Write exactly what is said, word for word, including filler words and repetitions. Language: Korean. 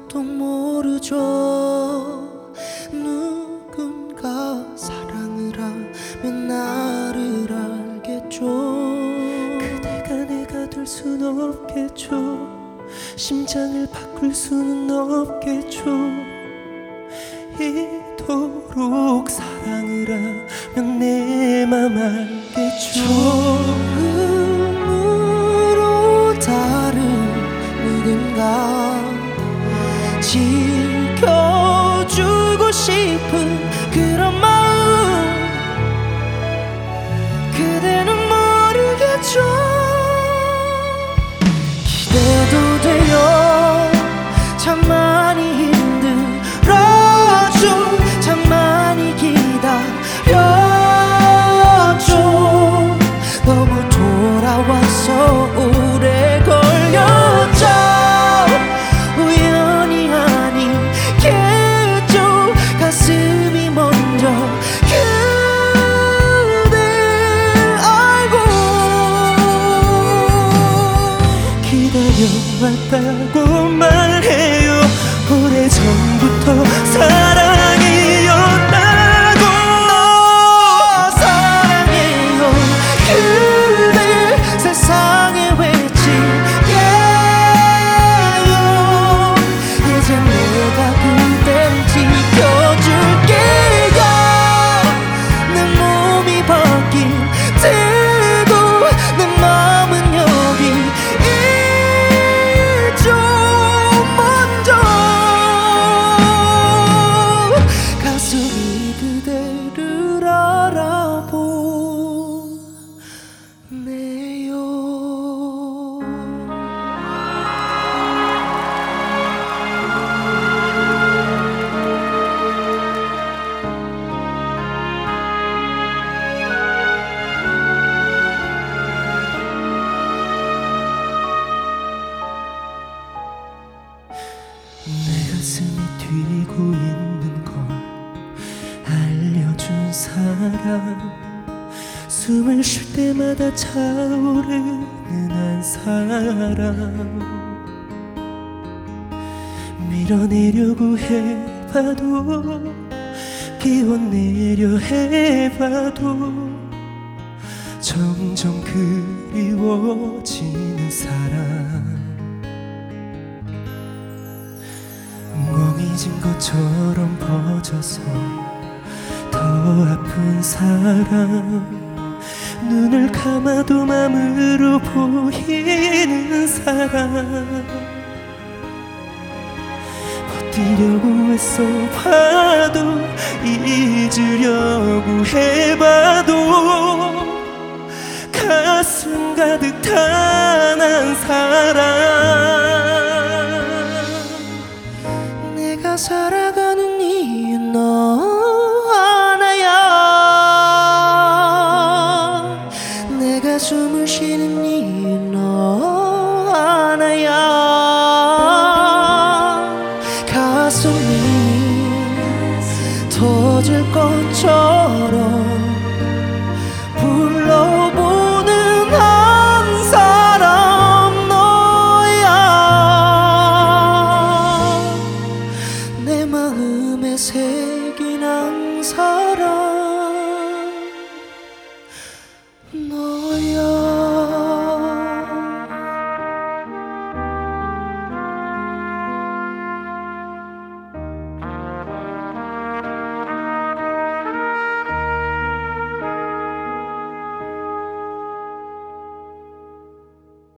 아무도 모르죠. 누군가 사랑을 하면 나를 알겠죠. 그대가 내가 될 순 없겠죠. 심장을 바꿀 수는 없겠죠. 이토록 사랑을 하면 내 맘 알겠죠. 처음으로 다른 누군가 지켜주고 싶은 그런 마음 그대는 모르겠죠. 기대도 돼요. 참 많이 힘들어죠. 참 많이 기다렸죠. 너무 돌아와서 오래 걸렸죠. 우연이 아니겠죠. 가슴이 먼저 그댈 알고 기다려왔다고 말해요. 오래전부터 사랑이었다고. 사랑해요. 그댈 세상에 외치게요. 이제 내가 그댈 지켜줄게요. 내 몸이 바뀐 때도 내 마음은 여기 있죠. 먼저 가슴이 그대를 알아보네요. 내 가슴이 뛰고 있는 걸 알려준 사람, 숨을 쉴 때마다 차오르는 한 사람. 밀어내려고 해봐도 끼워내려 해봐도 점점 그리워지는 사람. 멍해진 것처럼 퍼져서 더 아픈 사람. 눈을 감아도 맘으로 보이는 사람. 버티려고 애써 봐도 잊으려고 해봐도 가슴 가득 탄 한 사람.